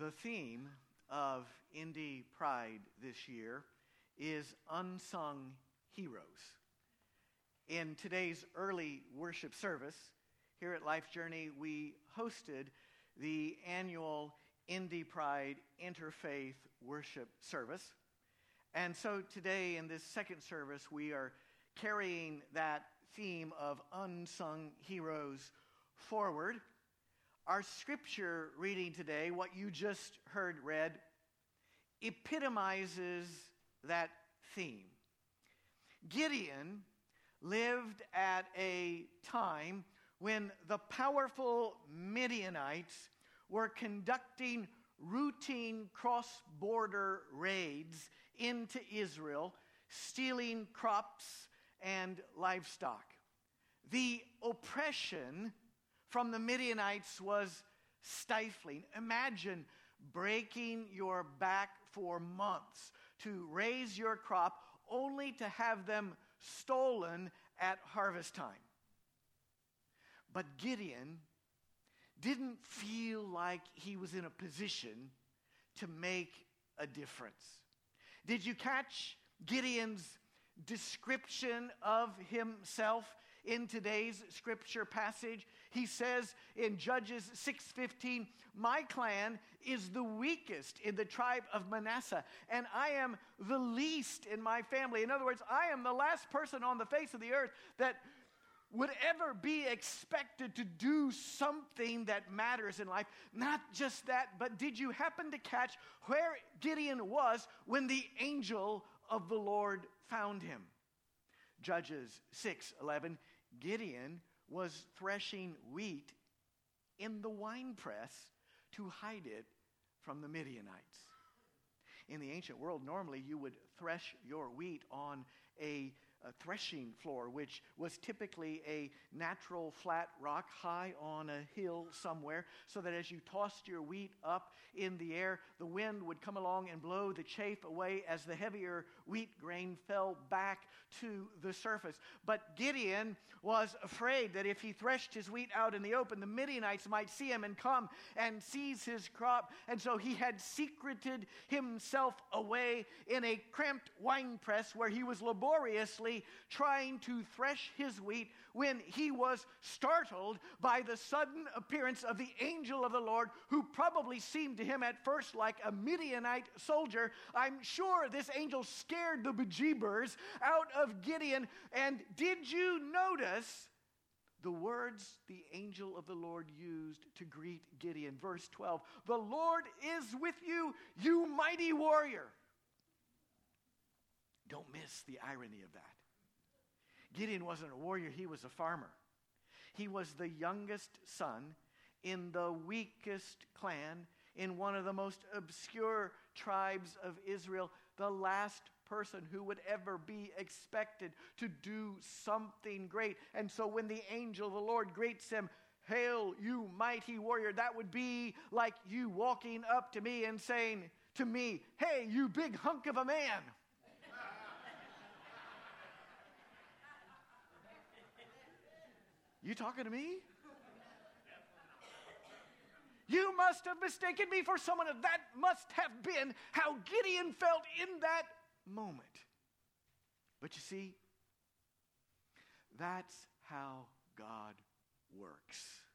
The theme of Indy Pride this year is Unsung Heroes. In today's early worship service here at Life Journey, we hosted the annual Indy Pride Interfaith Worship Service. And so today in this second service, we are carrying that theme of unsung heroes forward. Our scripture reading today, what you just heard read, epitomizes that theme. Gideon lived at a time when the powerful Midianites were conducting routine cross-border raids into Israel, stealing crops and livestock. The oppression from the Midianites was stifling. Imagine breaking your back for months to raise your crop only to have them stolen at harvest time. But Gideon didn't feel like he was in a position to make a difference. Did you catch Gideon's description of himself in today's scripture passage? He says in Judges 6:15, "My clan is the weakest in the tribe of Manasseh, and I am the least in my family." In other words, I am the last person on the face of the earth that would ever be expected to do something that matters in life. Not just that, but did you happen to catch where Gideon was when the angel of the Lord found him? Judges 6:11, Gideon was threshing wheat in the winepress to hide it from the Midianites. In the ancient world, normally you would thresh your wheat on a threshing floor, which was typically a natural flat rock high on a hill somewhere, so that as you tossed your wheat up in the air, the wind would come along and blow the chaff away as the heavier wheat grain fell back to the surface. But Gideon was afraid that if he threshed his wheat out in the open, the Midianites might see him and come and seize his crop. And so he had secreted himself away in a cramped wine press where he was laboriously trying to thresh his wheat when he was startled by the sudden appearance of the angel of the Lord, who probably seemed to him at first like a Midianite soldier. I'm sure this angel scared the bejeebers out of Gideon. And did you notice the words the angel of the Lord used to greet Gideon? Verse 12, "The Lord is with you, you mighty warrior." Don't miss the irony of that. Gideon wasn't a warrior, he was a farmer. He was the youngest son in the weakest clan in one of the most obscure tribes of Israel, the last person who would ever be expected to do something great. And so when the angel of the Lord greets him, "Hail, you mighty warrior," that would be like you walking up to me and saying to me, "Hey, you big hunk of a man." You talking to me? You must have mistaken me for someone, and that must have been how Gideon felt in that moment. But you see, that's how God works.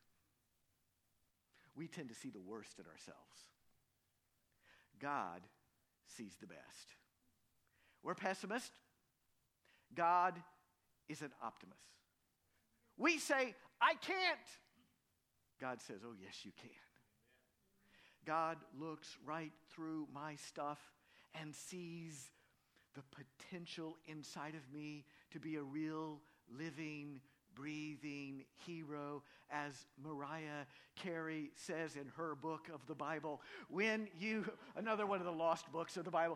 We tend to see the worst in ourselves. God sees the best. We're pessimists. God is an optimist. We say, "I can't." God says, "Oh, yes, you can." God looks right through my stuff and sees the potential inside of me to be a real, living, breathing hero. As Mariah Carey says in her book of the Bible, another one of the lost books of the Bible,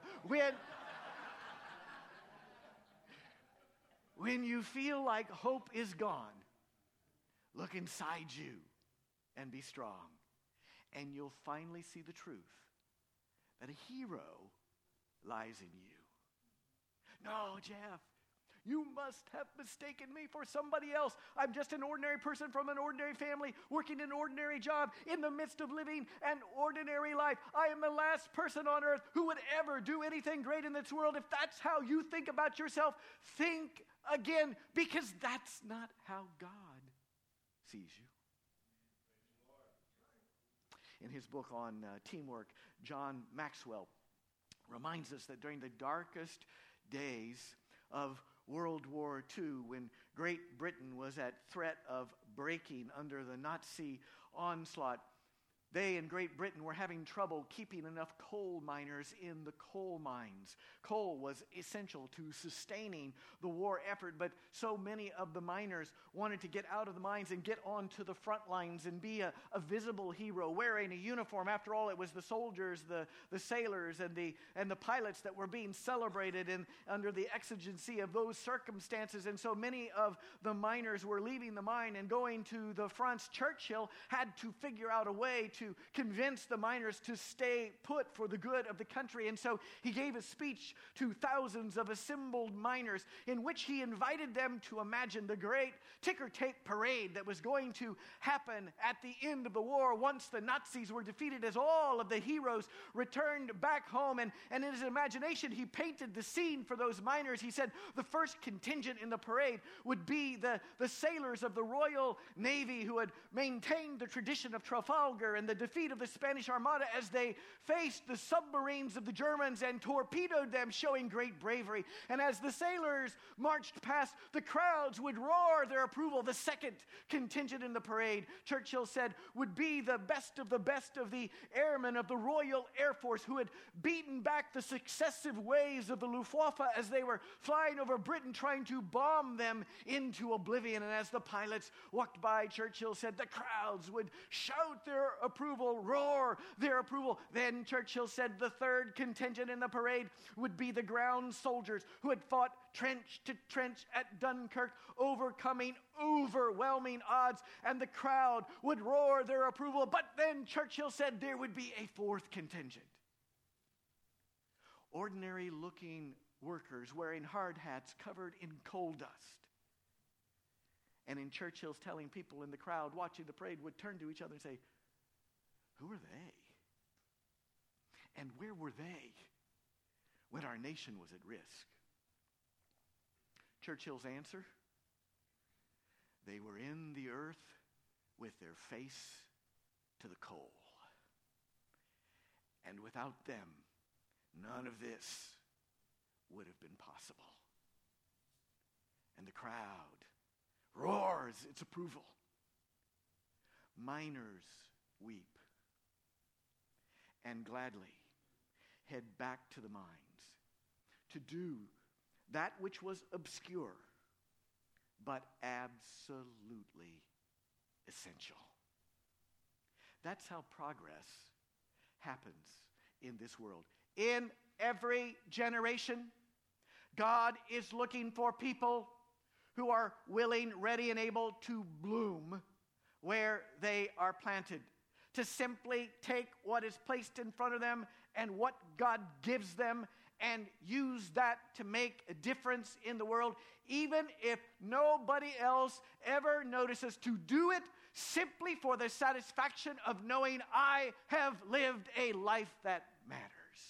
when you feel like hope is gone, look inside you and be strong. And you'll finally see the truth that a hero lies in you. "No, Jeff, You must have mistaken me for somebody else. I'm just an ordinary person from an ordinary family, working an ordinary job in the midst of living an ordinary life. I am the last person on earth who would ever do anything great in this world. If that's how you think about yourself, think again, because that's not how God sees you. In his book on teamwork, John Maxwell reminds us that during the darkest days of World War II, when Great Britain was at threat of breaking under the Nazi onslaught, they in Great Britain were having trouble keeping enough coal miners in the coal mines. Coal was essential to sustaining the war effort, but so many of the miners wanted to get out of the mines and get onto the front lines and be a visible hero, wearing a uniform. After all, it was the soldiers, the sailors, and the pilots that were being celebrated under the exigency of those circumstances. And so many of the miners were leaving the mine and going to the fronts. Churchill had to figure out a way to convince the miners to stay put for the good of the country. And so he gave a speech to thousands of assembled miners in which he invited them to imagine the great ticker tape parade that was going to happen at the end of the war once the Nazis were defeated, as all of the heroes returned back home. And in his imagination, he painted the scene for those miners. He said the first contingent in the parade would be the sailors of the Royal Navy who had maintained the tradition of Trafalgar and the defeat of the Spanish Armada as they faced the submarines of the Germans and torpedoed them, showing great bravery. And as the sailors marched past, the crowds would roar their approval. The second contingent in the parade, Churchill said, would be the best of the airmen of the Royal Air Force who had beaten back the successive waves of the Luftwaffe as they were flying over Britain, trying to bomb them into oblivion. And as the pilots walked by, Churchill said, the crowds would shout their approval, roar their approval. Then Churchill said the third contingent in the parade would be the ground soldiers who had fought trench to trench at Dunkirk, overcoming overwhelming odds, and the crowd would roar their approval. But then Churchill said there would be a fourth contingent. Ordinary looking workers wearing hard hats covered in coal dust. And in Churchill's telling, people in the crowd watching the parade would turn to each other and say, who are they? And where were they when our nation was at risk? Churchill's answer, they were in the earth with their face to the coal. And without them, none of this would have been possible. And the crowd roars its approval. Miners weep and gladly head back to the mines to do that which was obscure but absolutely essential. That's how progress happens in this world. In every generation, God is looking for people who are willing, ready, and able to bloom where they are planted, to simply take what is placed in front of them and what God gives them and use that to make a difference in the world, even if nobody else ever notices, to do it simply for the satisfaction of knowing I have lived a life that matters.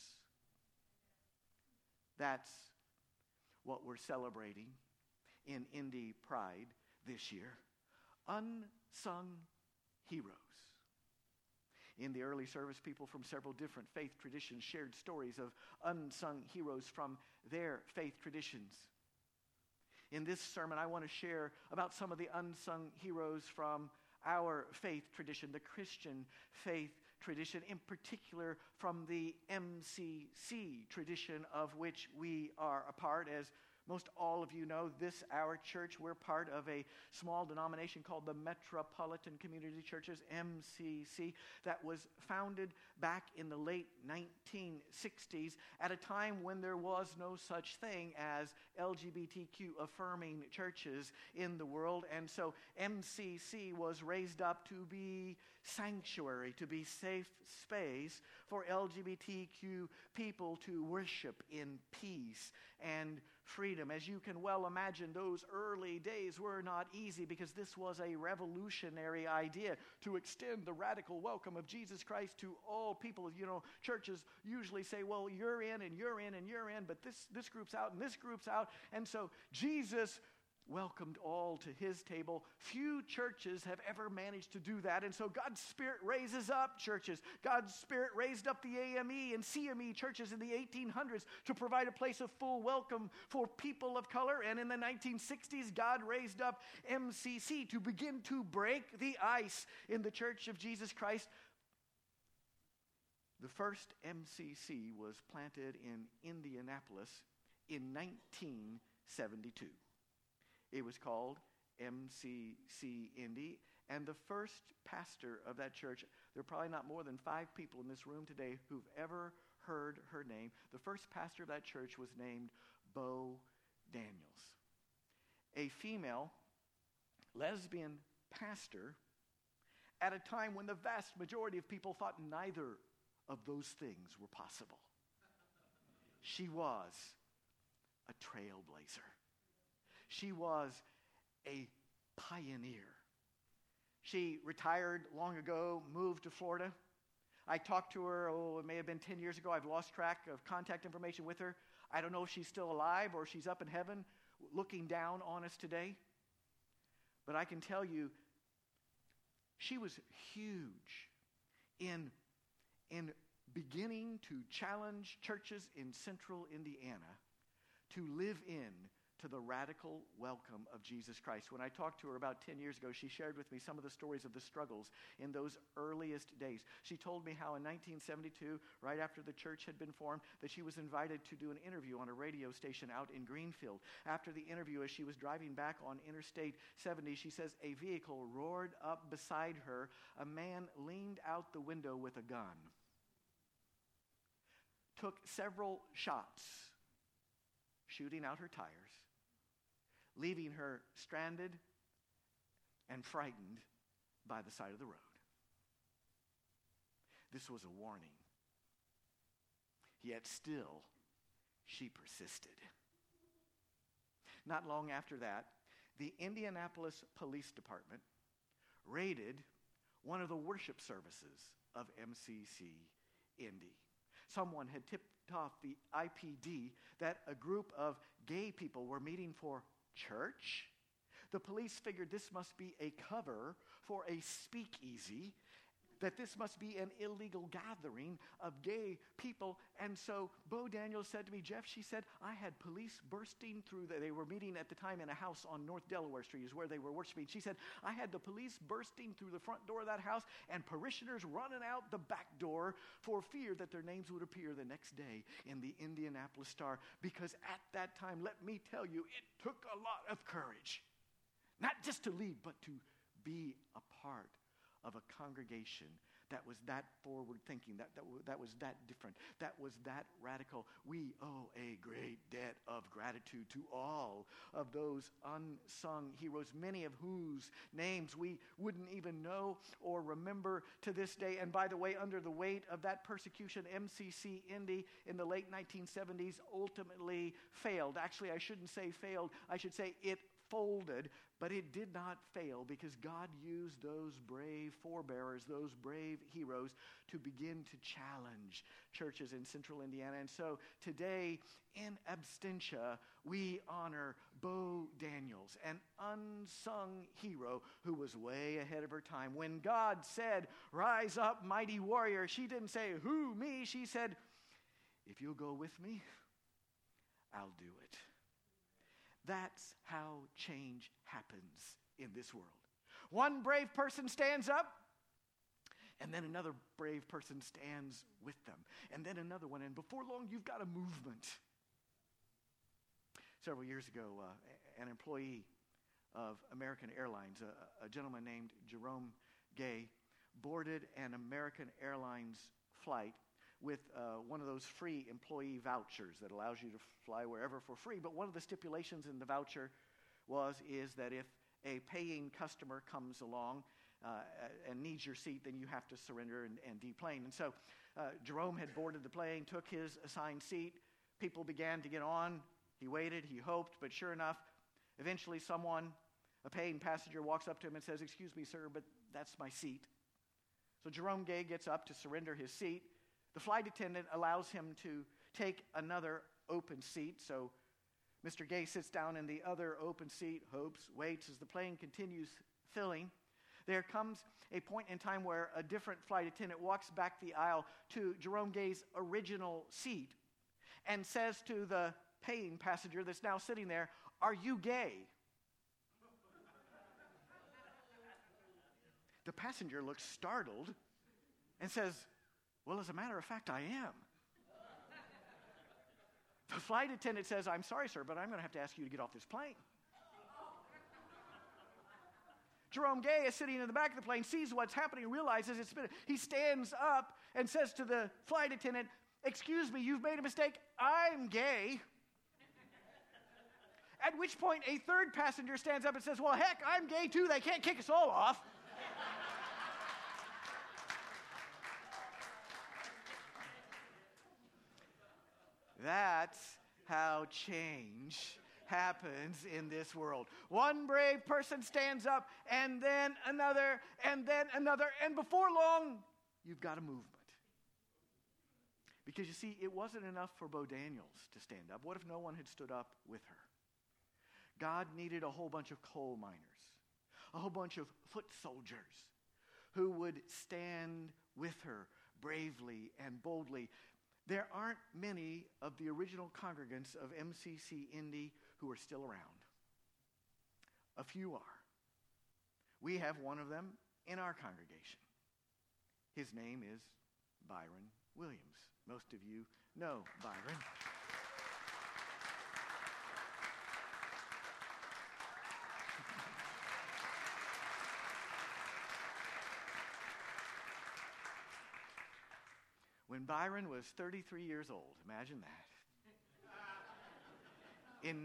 That's what we're celebrating in Indy Pride this year. Unsung heroes. In the early service, people from several different faith traditions shared stories of unsung heroes from their faith traditions. In this sermon, I want to share about some of the unsung heroes from our faith tradition, the Christian faith tradition, in particular from the MCC tradition of which we are a part. As most all of you know, our church, we're part of a small denomination called the Metropolitan Community Churches, MCC, that was founded back in the late 1960s at a time when there was no such thing as LGBTQ affirming churches in the world. And so MCC was raised up to be sanctuary, to be safe space for LGBTQ people to worship in peace and freedom. As you can well imagine, those early days were not easy because this was a revolutionary idea to extend the radical welcome of Jesus Christ to all people. You know, churches usually say, well, you're in and you're in and you're in, but this group's out and this group's out. And so Jesus welcomed all to his table. Few churches have ever managed to do that. And so God's Spirit raises up churches. God's Spirit raised up the AME and CME churches in the 1800s to provide a place of full welcome for people of color. And in the 1960s, God raised up MCC to begin to break the ice in the Church of Jesus Christ. The first MCC was planted in Indianapolis in 1972. It was called MCC Indy, and the first pastor of that church, there are probably not more than 5 people in this room today who've ever heard her name. The first pastor of that church was named Bo Daniels, a female lesbian pastor at a time when the vast majority of people thought neither of those things were possible. She was a trailblazer. She was a pioneer. She retired long ago, moved to Florida. I talked to her, it may have been 10 years ago. I've lost track of contact information with her. I don't know if she's still alive or she's up in heaven looking down on us today. But I can tell you, she was huge in beginning to challenge churches in central Indiana to live in to the radical welcome of Jesus Christ. When I talked to her about 10 years ago, she shared with me some of the stories of the struggles in those earliest days. She told me how in 1972, right after the church had been formed, that she was invited to do an interview on a radio station out in Greenfield. After the interview, as she was driving back on Interstate 70, she says a vehicle roared up beside her. A man leaned out the window with a gun, took several shots, shooting out her tires, leaving her stranded and frightened by the side of the road. This was a warning. Yet still, she persisted. Not long after that, the Indianapolis Police Department raided one of the worship services of MCC Indy. Someone had tipped off the IPD that a group of gay people were meeting for church. The police figured this must be a cover for a speakeasy, that this must be an illegal gathering of gay people. And so Bo Daniels said to me, Jeff, she said, I had police bursting through. They were meeting at the time in a house on North Delaware Street is where they were worshiping. She said, I had the police bursting through the front door of that house and parishioners running out the back door for fear that their names would appear the next day in the Indianapolis Star. Because at that time, let me tell you, it took a lot of courage. Not just to lead, but to be a part of a congregation that was that forward thinking, that was that different, that was that radical. We owe a great debt of gratitude to all of those unsung heroes, many of whose names we wouldn't even know or remember to this day. And by the way, under the weight of that persecution, MCC Indy in the late 1970s ultimately failed. Actually, I shouldn't say failed. I should say it folded, but it did not fail because God used those brave forebearers, those brave heroes, to begin to challenge churches in central Indiana. And so today in absentia, we honor Bo Daniels, an unsung hero who was way ahead of her time. When God said, "Rise up, mighty warrior," she didn't say, "Who, me?" She said, "If you'll go with me, I'll do it." That's how change happens in this world. One brave person stands up, and then another brave person stands with them, and then another one, and before long, you've got a movement. Several years ago, an employee of American Airlines, a gentleman named Jerome Gay, boarded an American Airlines flight with one of those free employee vouchers that allows you to fly wherever for free. But one of the stipulations in the voucher is that if a paying customer comes along, and needs your seat, then you have to surrender and deplane. And so Jerome had boarded the plane, took his assigned seat. People began to get on. He waited, he hoped, but sure enough, eventually someone, a paying passenger, walks up to him and says, "Excuse me, sir, but that's my seat." So Jerome Gay gets up to surrender his seat. The flight attendant allows him to take another open seat. So Mr. Gay sits down in the other open seat, hopes, waits as the plane continues filling. There comes a point in time where a different flight attendant walks back the aisle to Jerome Gay's original seat and says to the paying passenger that's now sitting there, "Are you gay?" The passenger looks startled and says, "Well, as a matter of fact, I am." The flight attendant says, "I'm sorry, sir, but I'm going to have to ask you to get off this plane." Jerome Gay is sitting in the back of the plane, sees what's happening, realizes it's been. He stands up and says to the flight attendant, "Excuse me, you've made a mistake. I'm gay." At which point a third passenger stands up and says, "Well, heck, I'm gay too. They can't kick us all off." That's how change happens in this world. One brave person stands up, and then another, and and before long, you've got a movement. Because you see, it wasn't enough for Bo Daniels to stand up. What if no one had stood up with her? God needed a whole bunch of coal miners, a whole bunch of foot soldiers who would stand with her bravely and boldly. There aren't many of the original congregants of MCC Indy who are still around. A few are. We have one of them in our congregation. His name is Byron Williams. Most of you know Byron. When Byron was 33 years old, imagine that. In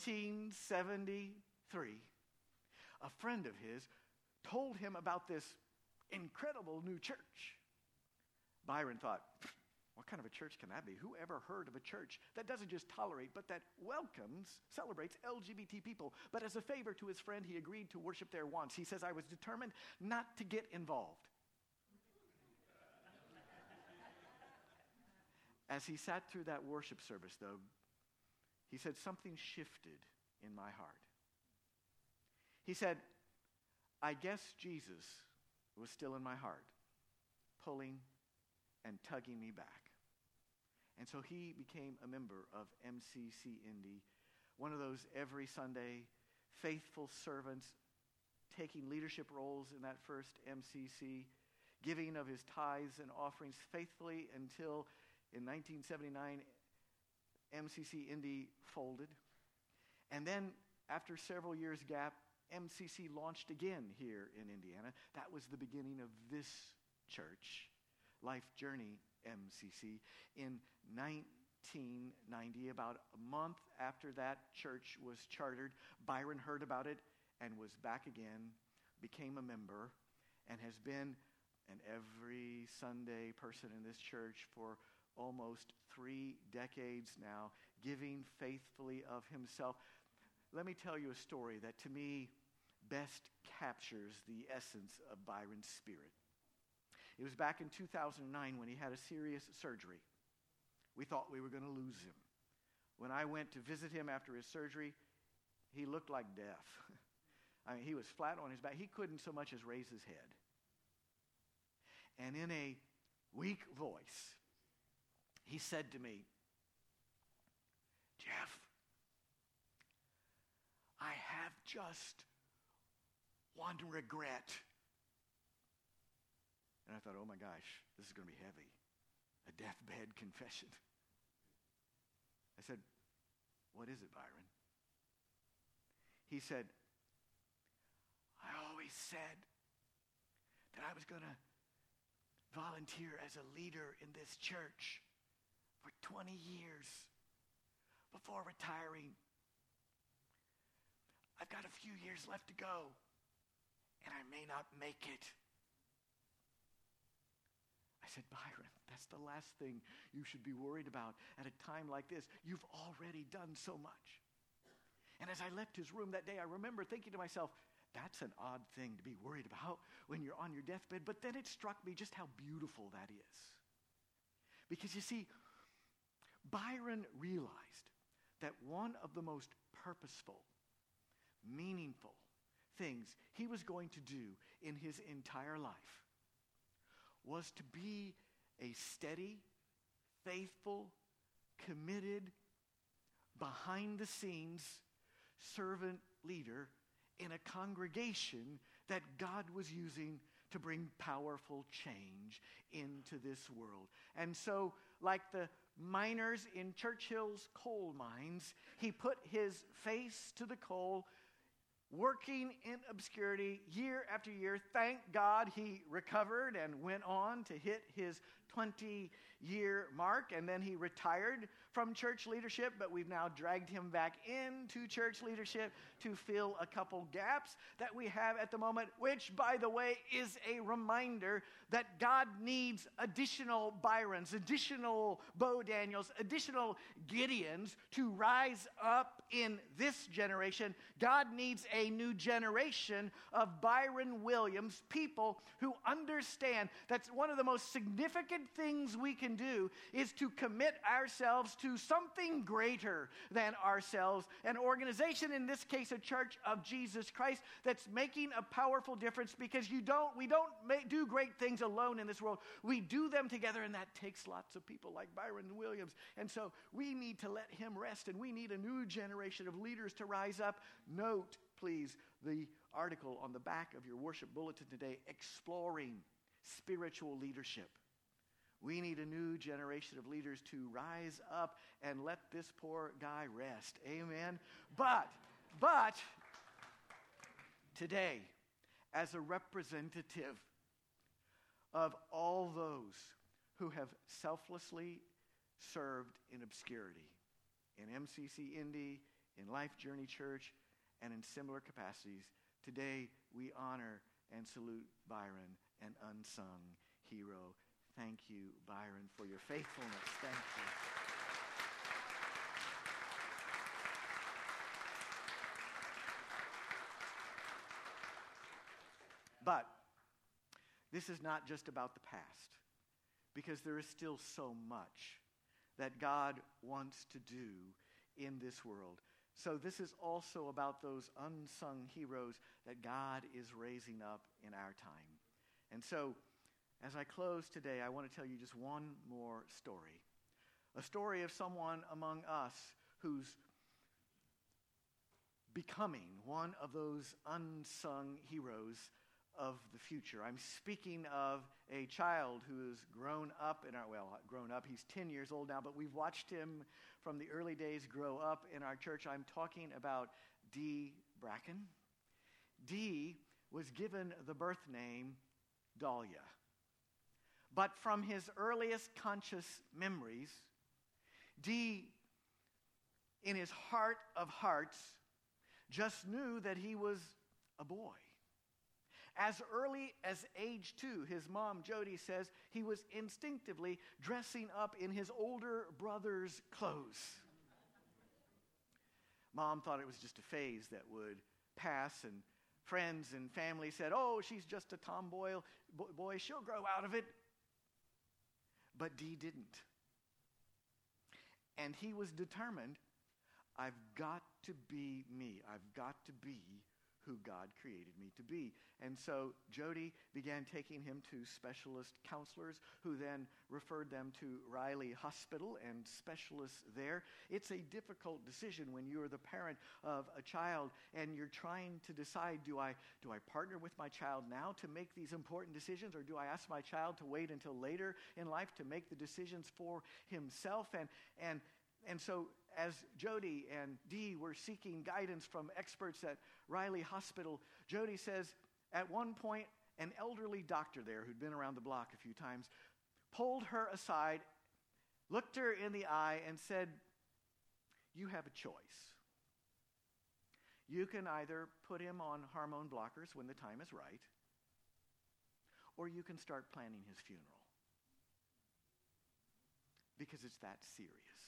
1973, a friend of his told him about this incredible new church. Byron thought, what kind of a church can that be? Who ever heard of a church that doesn't just tolerate, but that welcomes, celebrates LGBT people? But as a favor to his friend, he agreed to worship there once. He says, "I was determined not to get involved." As he sat through that worship service, though, he said, something shifted in my heart. He said, "I guess Jesus was still in my heart, pulling and tugging me back." And so he became a member of MCC Indy, one of those every Sunday faithful servants, taking leadership roles in that first MCC, giving of his tithes and offerings faithfully until in 1979, MCC Indy folded. And then, after several years' gap, MCC launched again here in Indiana. That was the beginning of this church, Life Journey MCC. In 1990, about a month after that church was chartered, Byron heard about it and was back again, became a member, and has been an every Sunday person in this church for almost 3 decades now, giving faithfully of himself. Let me tell you a story that to me best captures the essence of Byron's spirit. It was back in 2009 when he had a serious surgery. We thought we were going to lose him. When I went to visit him after his surgery, he looked like death. I mean, he was flat on his back. He couldn't so much as raise his head. And in a weak voice, he said to me, "Jeff, I have just one regret." And I thought, oh my gosh, this is going to be heavy. A deathbed confession. I said, "What is it, Byron?" He said, "I always said that I was going to volunteer as a leader in this church for 20 years before retiring. I've got a few years left to go. and I may not make it. I said, Byron, that's the last thing you should be worried about at a time like this. You've already done so much. And as I left his room that day, I remember thinking to myself, that's an odd thing to be worried about when you're on your deathbed. But then it struck me just how beautiful that is. Because you see, Byron realized that one of the most purposeful, meaningful things he was going to do in his entire life was to be a steady, faithful, committed, behind-the-scenes servant leader in a congregation that God was using to bring powerful change into this world. And so, like the miners in Churchill's coal mines, he put his face to the coal, working in obscurity year after year. Thank God he recovered and went on to hit his 20-year mark, and then he retired from church leadership, but we've now dragged him back into church leadership to fill a couple gaps that we have at the moment, which, by the way, is a reminder that God needs additional Byrons, additional Bo Daniels, additional Gideons to rise up in this generation. God needs a new generation of Byron Williams, people who understand that one of the most significant things we can do is to commit ourselves to something greater than ourselves, an organization, in this case a church of Jesus Christ, that's making a powerful difference, because we don't do great things alone in this world. We do them together, and that takes lots of people like Byron Williams. And so we need to let him rest, and we need a new generation of leaders to rise up. Note, please, the article on the back of your worship bulletin today, Exploring Spiritual Leadership. We need a new generation of leaders to rise up and let this poor guy rest. Amen. But today, as a representative of all those who have selflessly served in obscurity, in MCC Indy, in Life Journey Church, and in similar capacities, today we honor and salute Byron, an unsung hero. Thank you, Byron, for your faithfulness. Thank you. But this is not just about the past, because there is still so much that God wants to do in this world. So this is also about those unsung heroes that God is raising up in our time. And so, as I close today, I want to tell you just one more story. A story of someone among us who's becoming one of those unsung heroes of the future. I'm speaking of a child who has grown up, he's 10 years old now, but we've watched him from the early days grow up in our church. I'm talking about Dee Bracken. Dee was given the birth name Dahlia. But from his earliest conscious memories, Dee, in his heart of hearts, just knew that he was a boy. As early as age 2, his mom, Jody, says he was instinctively dressing up in his older brother's clothes. Mom thought it was just a phase that would pass, and friends and family said, oh, she's just a tomboy, boy, she'll grow out of it. But Dee didn't. And he was determined, I've got to be me. I've got to be who God created me to be. And so Jody began taking him to specialist counselors, who then referred them to Riley Hospital and specialists there. It's a difficult decision when you're the parent of a child and you're trying to decide, do I partner with my child now to make these important decisions, or do I ask my child to wait until later in life to make the decisions for himself? And so as Jody and Dee were seeking guidance from experts at Riley Hospital, Jody says at one point an elderly doctor there who'd been around the block a few times pulled her aside, looked her in the eye, and said, you have a choice. You can either put him on hormone blockers when the time is right, or you can start planning his funeral. Because it's that serious.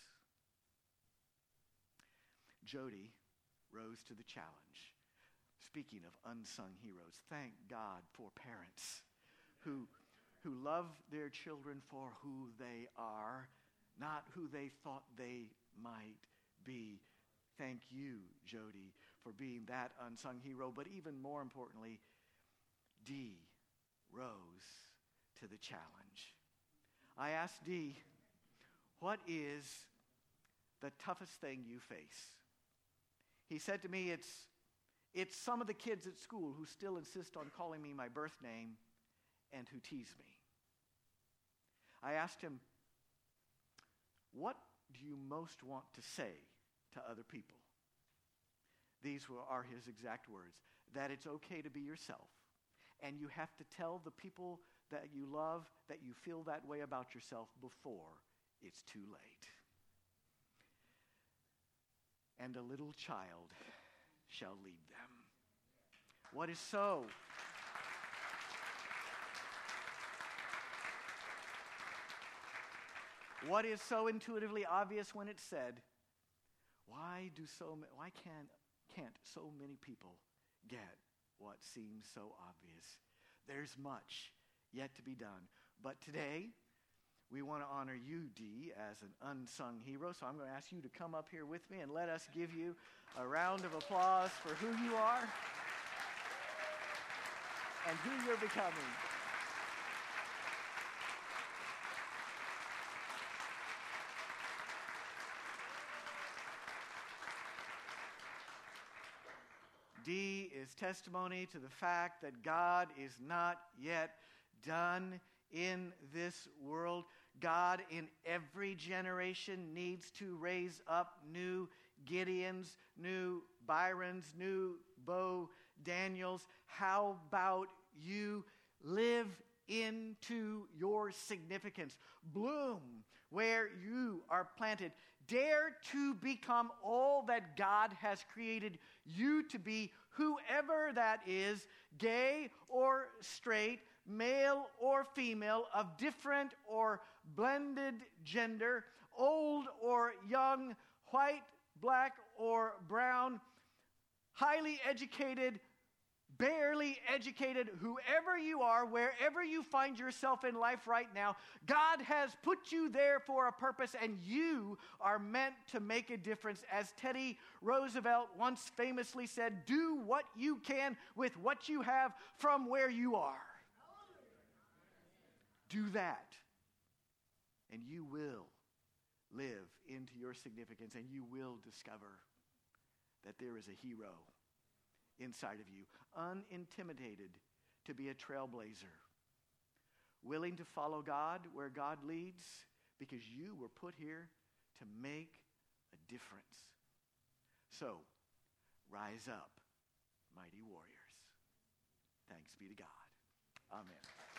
Jody rose to the challenge. Speaking of unsung heroes, thank God for parents who love their children for who they are, not who they thought they might be. Thank you, Jody, for being that unsung hero. But even more importantly, Dee rose to the challenge. I asked Dee, what is the toughest thing you face? He said to me, it's some of the kids at school who still insist on calling me my birth name and who tease me. I asked him, what do you most want to say to other people? These are his exact words, that it's okay to be yourself, and you have to tell the people that you love that you feel that way about yourself before it's too late. And a little child shall lead them. What is so intuitively obvious when it's said? Why can't so many people get what seems so obvious? There's much yet to be done. But today, we want to honor you, Dee, as an unsung hero. So I'm going to ask you to come up here with me and let us give you a round of applause for who you are and who you're becoming. Dee is testimony to the fact that God is not yet done in this world. God in every generation needs to raise up new Gideons, new Byrons, new Bo Daniels. How about you live into your significance? Bloom where you are planted. Dare to become all that God has created you to be, whoever that is, gay or straight, male or female, of different or blended gender, old or young, white, black or brown, highly educated, barely educated, whoever you are, wherever you find yourself in life right now, God has put you there for a purpose, and you are meant to make a difference. As Teddy Roosevelt once famously said, do what you can with what you have from where you are. Do that, and you will live into your significance, and you will discover that there is a hero inside of you, unintimidated to be a trailblazer, willing to follow God where God leads, because you were put here to make a difference. So, rise up, mighty warriors. Thanks be to God. Amen.